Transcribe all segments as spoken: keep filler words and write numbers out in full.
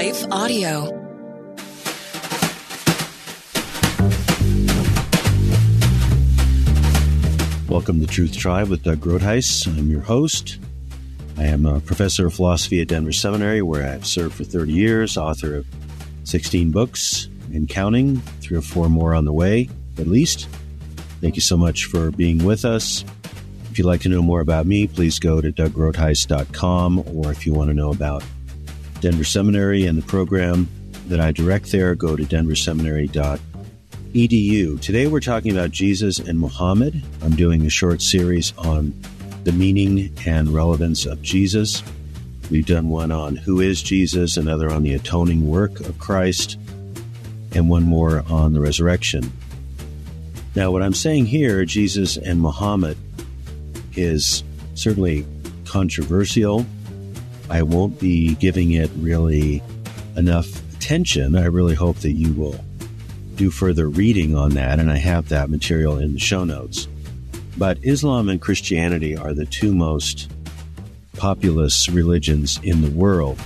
Life Audio. Welcome to Truth Tribe with Doug Groothuis. I'm your host. I am a professor of philosophy at Denver Seminary, where I've served for thirty years, author of sixteen books and counting, three or four more on the way, at least. Thank you so much for being with us. If you'd like to know more about me, please go to doug groothuis dot com, or if you want to know about Denver Seminary and the program that I direct there, go to denver seminary dot e d u. Today we're talking about Jesus and Muhammad. I'm doing a short series on the meaning and relevance of Jesus. We've done one on who is Jesus, another on the atoning work of Christ, and one more on the resurrection. Now, what I'm saying here, Jesus and Muhammad, is certainly controversial. I won't be giving it really enough attention. I really hope that you will do further reading on that, and I have that material in the show notes. But Islam and Christianity are the two most populous religions in the world.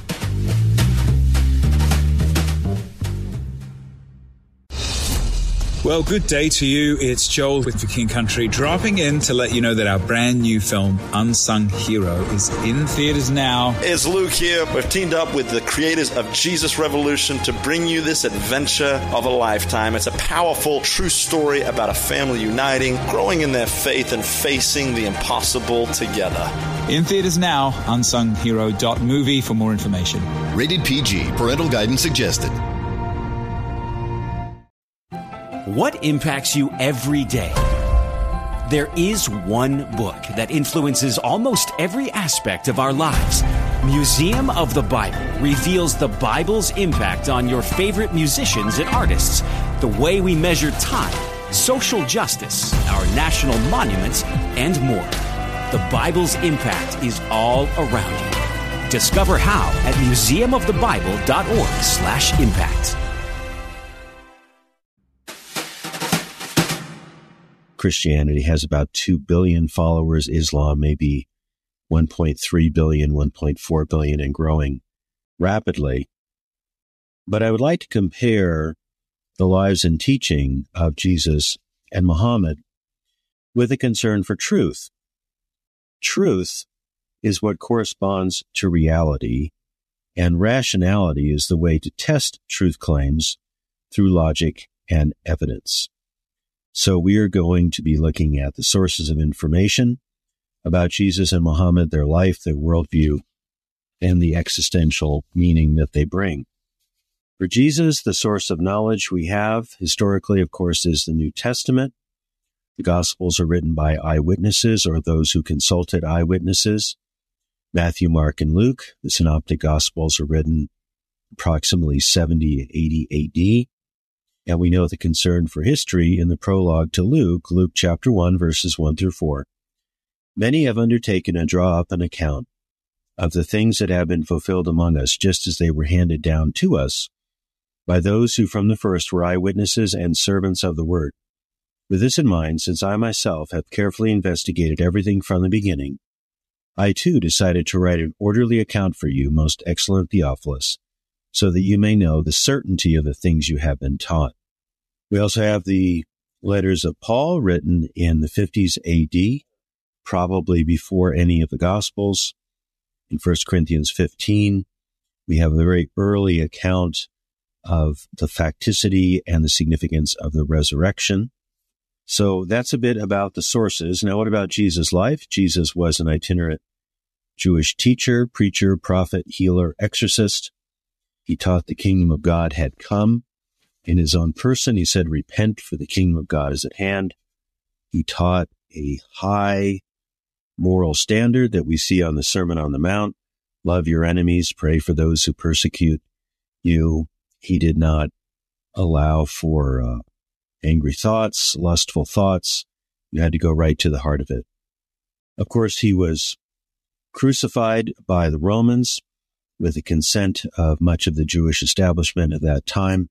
Well, good day to you. It's Joel with The King Country, dropping in to let you know that our brand new film, Unsung Hero, is in theaters now. It's Luke here. We've teamed up with the creators of Jesus Revolution to bring you this adventure of a lifetime. It's a powerful, true story about a family uniting, growing in their faith, and facing the impossible together. In theaters now, unsung hero dot movie for more information. Rated P G. Parental guidance suggested. What impacts you every day? There is one book that influences almost every aspect of our lives. Museum of the Bible reveals the Bible's impact on your favorite musicians and artists, the way we measure time, social justice, our national monuments, and more. The Bible's impact is all around you. Discover how at museum of the bible dot org slash impact. Christianity has about two billion followers. Islam maybe one point three billion, one point four billion, and growing rapidly. But I would like to compare the lives and teaching of Jesus and Muhammad with a concern for truth. Truth is what corresponds to reality, and rationality is the way to test truth claims through logic and evidence. So we are going to be looking at the sources of information about Jesus and Muhammad, their life, their worldview, and the existential meaning that they bring. For Jesus, the source of knowledge we have historically, of course, is the New Testament. The Gospels are written by eyewitnesses or those who consulted eyewitnesses. Matthew, Mark, and Luke, the Synoptic Gospels, are written approximately seventy to eighty A D. And we know the concern for history in the prologue to Luke, Luke chapter one, verses one through four. Many have undertaken to draw up an account of the things that have been fulfilled among us, just as they were handed down to us by those who from the first were eyewitnesses and servants of the word. With this in mind, since I myself have carefully investigated everything from the beginning, I too decided to write an orderly account for you, most excellent Theophilus, so that you may know the certainty of the things you have been taught. We also have the letters of Paul written in the fifties A D, probably before any of the Gospels. In First Corinthians fifteen, we have a very early account of the facticity and the significance of the resurrection. So that's a bit about the sources. Now, what about Jesus' life? Jesus was an itinerant Jewish teacher, preacher, prophet, healer, exorcist. He taught the kingdom of God had come. In his own person, he said, repent, for the kingdom of God is at hand. He taught a high moral standard that we see on the Sermon on the Mount. Love your enemies, pray for those who persecute you. He did not allow for uh, angry thoughts, lustful thoughts. You had to go right to the heart of it. Of course, he was crucified by the Romans with the consent of much of the Jewish establishment at that time.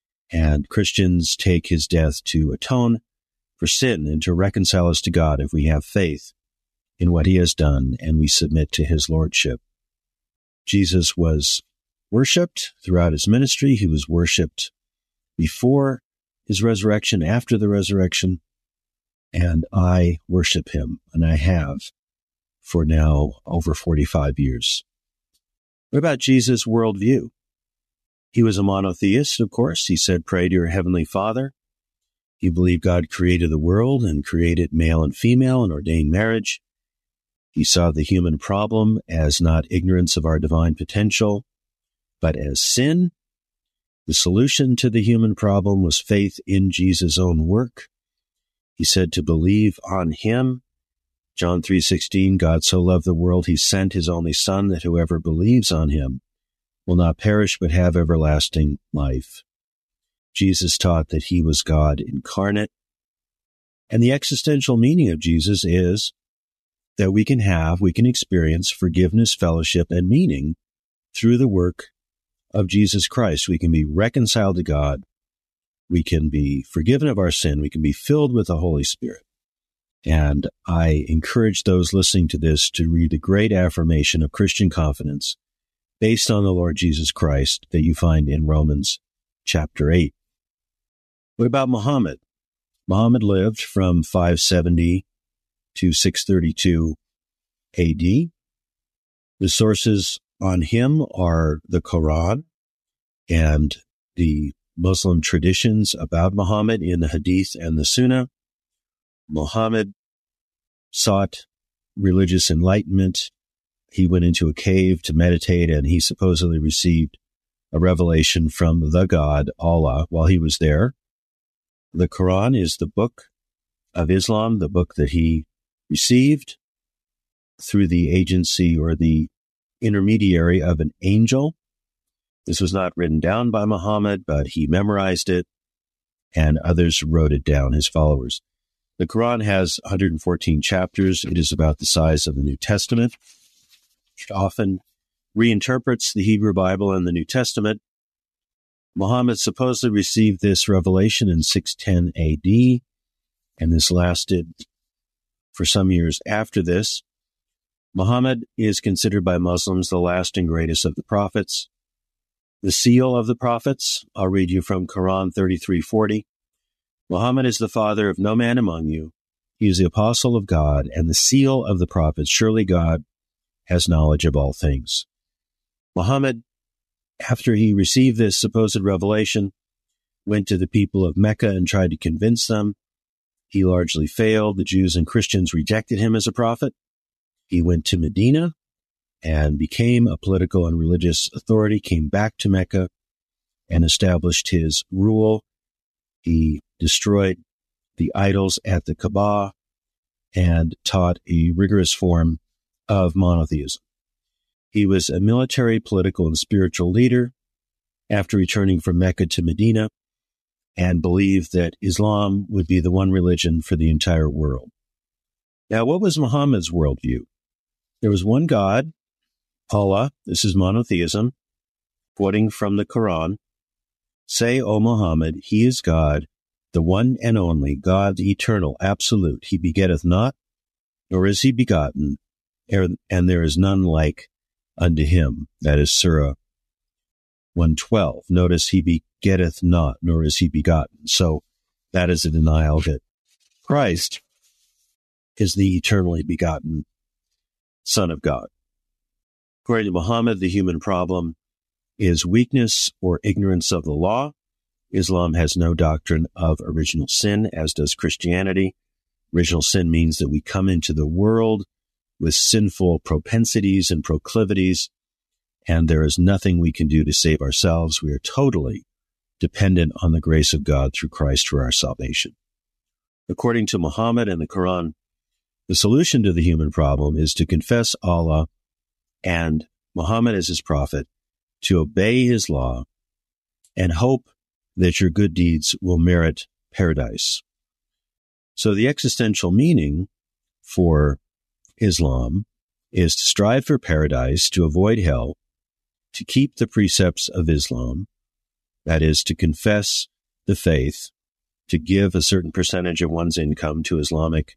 And Christians take his death to atone for sin and to reconcile us to God if we have faith in what he has done and we submit to his lordship. Jesus was worshipped throughout his ministry. He was worshipped before his resurrection, after the resurrection, and I worship him, and I have for now over forty-five years. What about Jesus' worldview? He was a monotheist, of course. He said, pray to your heavenly Father. He believed God created the world and created male and female and ordained marriage. He saw the human problem as not ignorance of our divine potential, but as sin. The solution to the human problem was faith in Jesus' own work. He said to believe on him. John three sixteen, God so loved the world, he sent his only Son, that whoever believes on him will not perish but have everlasting life. Jesus taught that he was God incarnate. And the existential meaning of Jesus is that we can have, we can experience forgiveness, fellowship, and meaning through the work of Jesus Christ. We can be reconciled to God. We can be forgiven of our sin. We can be filled with the Holy Spirit. And I encourage those listening to this to read the great affirmation of Christian confidence based on the Lord Jesus Christ that you find in Romans chapter eight. What about Muhammad? Muhammad lived from five seventy to six thirty-two A D. The sources on him are the Quran and the Muslim traditions about Muhammad in the Hadith and the Sunnah. Muhammad sought religious enlightenment. He went into a cave to meditate, and he supposedly received a revelation from the God, Allah, while he was there. The Quran is the book of Islam, the book that he received through the agency or the intermediary of an angel. This was not written down by Muhammad, but he memorized it, and others wrote it down, his followers. The Quran has one hundred fourteen chapters. It is about the size of the New Testament. It often reinterprets the Hebrew Bible and the New Testament. Muhammad supposedly received this revelation in six ten A D, and this lasted for some years after this. Muhammad is considered by Muslims the last and greatest of the prophets. The seal of the prophets, I'll read you from Quran thirty-three forty. Muhammad is the father of no man among you. He is the apostle of God and the seal of the prophets. Surely God has knowledge of all things. Muhammad, after he received this supposed revelation, went to the people of Mecca and tried to convince them. He largely failed. The Jews and Christians rejected him as a prophet. He went to Medina and became a political and religious authority, came back to Mecca and established his rule. He destroyed the idols at the Kaaba and taught a rigorous form of monotheism. He was a military, political, and spiritual leader after returning from Mecca to Medina and believed that Islam would be the one religion for the entire world. Now, what was Muhammad's worldview? There was one God, Allah. This is monotheism, quoting from the Quran. Say, O Muhammad, he is God, the one and only, God, the eternal, absolute. He begetteth not, nor is he begotten, and there is none like unto him. That is Surah one twelve. Notice he begetteth not, nor is he begotten. So that is a denial that Christ is the eternally begotten Son of God. According to Muhammad, the human problem is weakness or ignorance of the law. Islam has no doctrine of original sin, as does Christianity. Original sin means that we come into the world with sinful propensities and proclivities, and there is nothing we can do to save ourselves. We are totally dependent on the grace of God through Christ for our salvation. According to Muhammad and the Quran, the solution to the human problem is to confess Allah and Muhammad as his prophet, to obey his law, and hope that your good deeds will merit paradise. So the existential meaning for Islam is to strive for paradise, to avoid hell, to keep the precepts of Islam, that is, to confess the faith, to give a certain percentage of one's income to Islamic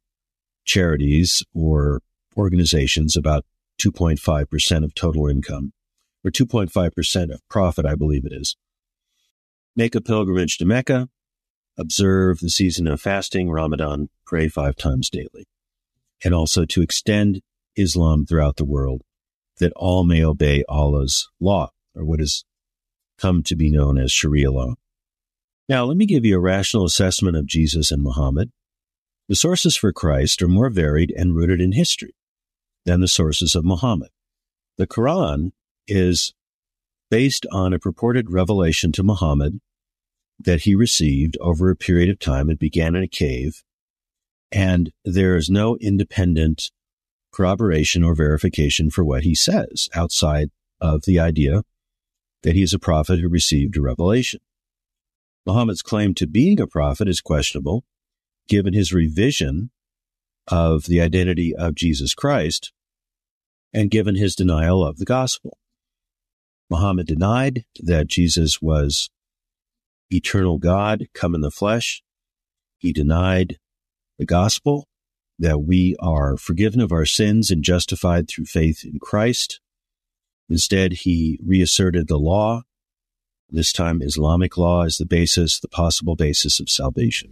charities or organizations, about two point five percent of total income, or two point five percent of profit, I believe it is. Make a pilgrimage to Mecca, observe the season of fasting, Ramadan, pray five times daily, and also to extend Islam throughout the world, that all may obey Allah's law, or what has come to be known as Sharia law. Now, let me give you a rational assessment of Jesus and Muhammad. The sources for Christ are more varied and rooted in history than the sources of Muhammad. The Quran is based on a purported revelation to Muhammad that he received over a period of time. It began in a cave, and there is no independent corroboration or verification for what he says outside of the idea that he is a prophet who received a revelation. Muhammad's claim to being a prophet is questionable, given his revision of the identity of Jesus Christ and given his denial of the gospel. Muhammad denied that Jesus was eternal God come in the flesh. He denied the gospel, that we are forgiven of our sins and justified through faith in Christ. Instead, he reasserted the law, this time Islamic law, as the basis, the possible basis of salvation.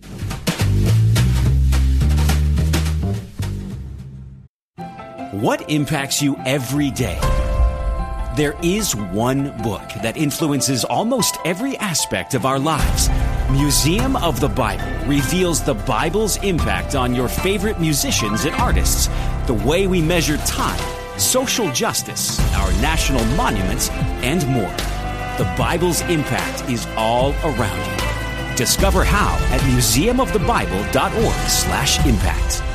What impacts you every day? There is one book that influences almost every aspect of our lives. Museum of the Bible reveals the Bible's impact on your favorite musicians and artists, the way we measure time, social justice, our national monuments, and more. The Bible's impact is all around you. Discover how at museum of the bible dot org slash impact.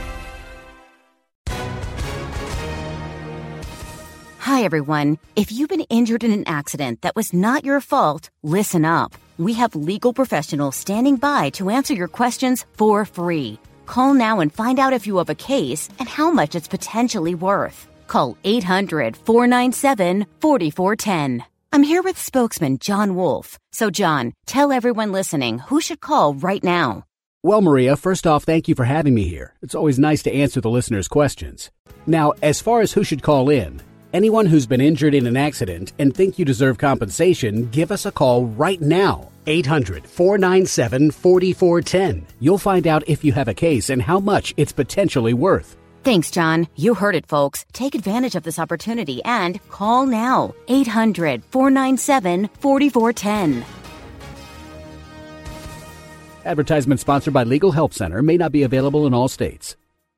Hi, everyone. If you've been injured in an accident that was not your fault, listen up. We have legal professionals standing by to answer your questions for free. Call now and find out if you have a case and how much it's potentially worth. Call eight hundred, four nine seven, four four one zero. I'm here with spokesman John Wolf. So, John, tell everyone listening who should call right now. Well, Maria, first off, thank you for having me here. It's always nice to answer the listeners' questions. Now, as far as who should call in, anyone who's been injured in an accident and think you deserve compensation, give us a call right now. eight hundred, four nine seven, four four one zero. You'll find out if you have a case and how much it's potentially worth. Thanks, John. You heard it, folks. Take advantage of this opportunity and call now. eight hundred, four nine seven, four four one zero. Advertisement sponsored by Legal Help Center, may not be available in all states.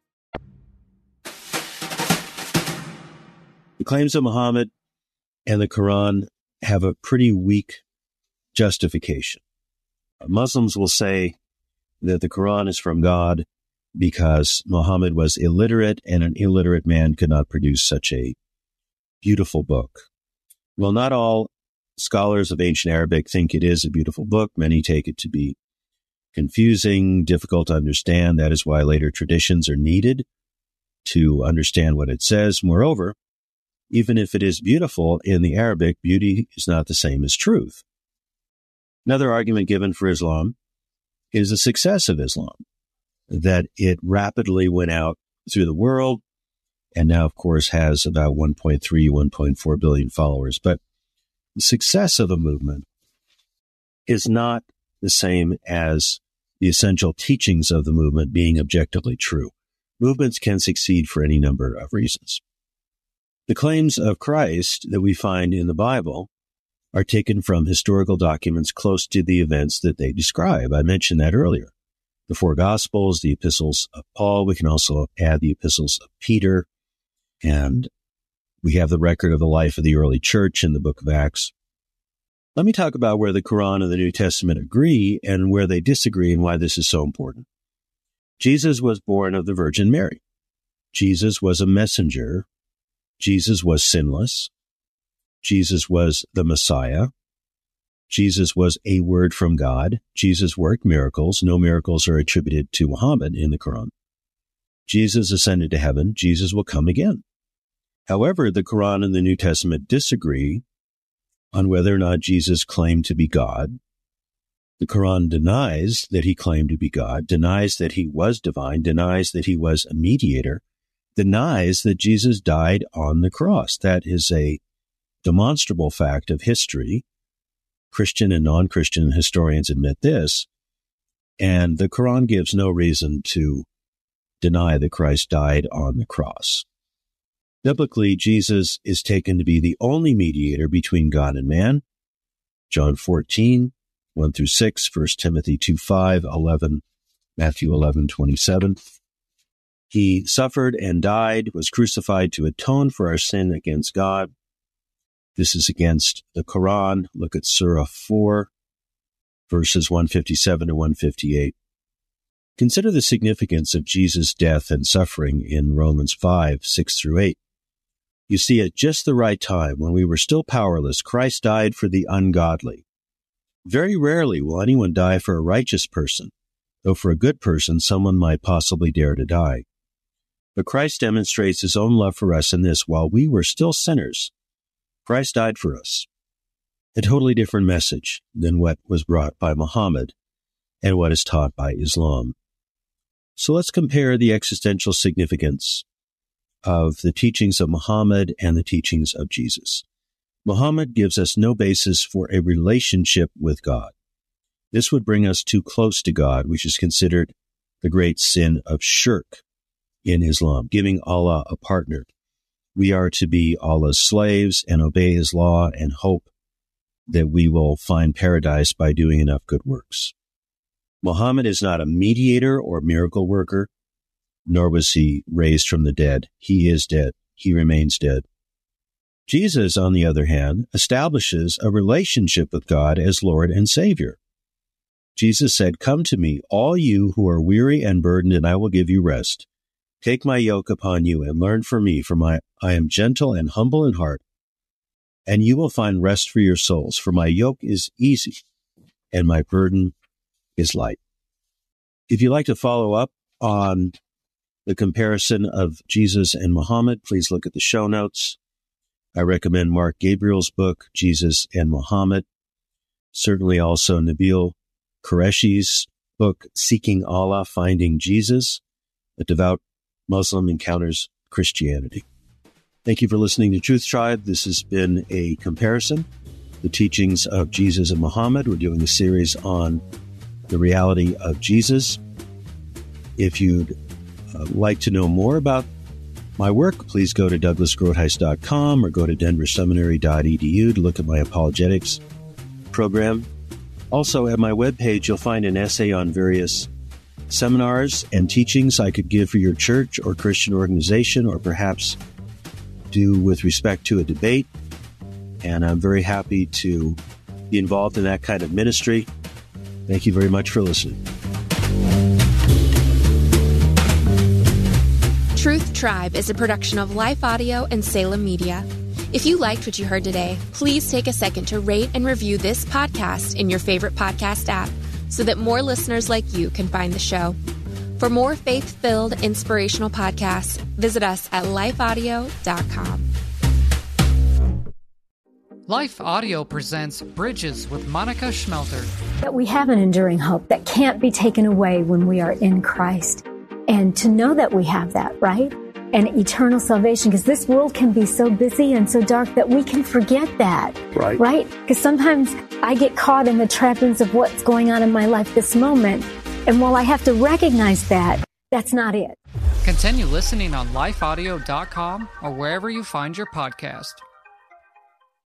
The claims of Muhammad and the Quran have a pretty weak justification. Muslims will say that the Quran is from God because Muhammad was illiterate and an illiterate man could not produce such a beautiful book. Well, not all scholars of ancient Arabic think it is a beautiful book. Many take it to be confusing, difficult to understand. That is why later traditions are needed to understand what it says. Moreover, even if it is beautiful in the Arabic, beauty is not the same as truth. Another argument given for Islam is the success of Islam, that it rapidly went out through the world and now, of course, has about one point three, one point four billion followers. But the success of a movement is not the same as the essential teachings of the movement being objectively true. Movements can succeed for any number of reasons. The claims of Christ that we find in the Bible are taken from historical documents close to the events that they describe. I mentioned that earlier. The four Gospels, the epistles of Paul. We can also add the epistles of Peter. And we have the record of the life of the early church in the book of Acts. Let me talk about where the Quran and the New Testament agree and where they disagree and why this is so important. Jesus was born of the Virgin Mary. Jesus was a messenger. Jesus was sinless. Jesus was the Messiah. Jesus was a word from God. Jesus worked miracles. No miracles are attributed to Muhammad in the Quran. Jesus ascended to heaven. Jesus will come again. However, the Quran and the New Testament disagree on whether or not Jesus claimed to be God. The Quran denies that he claimed to be God, denies that he was divine, denies that he was a mediator, denies that Jesus died on the cross. That is a demonstrable fact of history. Christian and non-Christian historians admit this, and the Quran gives no reason to deny that Christ died on the cross. Biblically, Jesus is taken to be the only mediator between God and man. John fourteen, one through six, First Timothy two, five, eleven, Matthew eleven, twenty-seven. He suffered and died, was crucified to atone for our sin against God. This is against the Quran. Look at Surah four, verses one fifty-seven to one fifty-eight. Consider the significance of Jesus' death and suffering in Romans five, six through eight. You see, at just the right time, when we were still powerless, Christ died for the ungodly. Very rarely will anyone die for a righteous person, though for a good person, someone might possibly dare to die. But Christ demonstrates his own love for us in this: while we were still sinners, Christ died for us. A totally different message than what was brought by Muhammad and what is taught by Islam. So let's compare the existential significance of the teachings of Muhammad and the teachings of Jesus. Muhammad gives us no basis for a relationship with God. This would bring us too close to God, which is considered the great sin of shirk in Islam, giving Allah a partner. We are to be Allah's slaves and obey his law and hope that we will find paradise by doing enough good works. Muhammad is not a mediator or miracle worker, nor was he raised from the dead. He is dead. He remains dead. Jesus, on the other hand, establishes a relationship with God as Lord and Savior. Jesus said, "Come to me, all you who are weary and burdened, and I will give you rest. Take my yoke upon you and learn from me, for my, I am gentle and humble in heart, and you will find rest for your souls. For my yoke is easy, and my burden is light." If you'd like to follow up on the comparison of Jesus and Muhammad, please look at the show notes. I recommend Mark Gabriel's book, Jesus and Muhammad. Certainly also Nabil Qureshi's book, Seeking Allah, Finding Jesus. A devout Muslim encounters Christianity. Thank you for listening to Truth Tribe. This has been a comparison, the teachings of Jesus and Muhammad. We're doing a series on the reality of Jesus. If you'd uh, like to know more about my work, please go to douglas groothuis dot com or go to denver seminary dot e d u to look at my apologetics program. Also, at my webpage, you'll find an essay on various seminars and teachings I could give for your church or Christian organization, or perhaps do with respect to a debate. And I'm very happy to be involved in that kind of ministry. Thank you very much for listening. Truth Tribe is a production of Life Audio and Salem Media. If you liked what you heard today, please take a second to rate and review this podcast in your favorite podcast app so that more listeners like you can find the show. For more faith-filled, inspirational podcasts, visit us at life audio dot com. Life Audio presents Bridges with Monica Schmelter. That we have an enduring hope that can't be taken away when we are in Christ. And to know that we have that, right? And eternal salvation, because this world can be so busy and so dark that we can forget that. Right. Right? Because sometimes I get caught in the trappings of what's going on in my life this moment. And while I have to recognize that, that's not it. Continue listening on life audio dot com or wherever you find your podcast.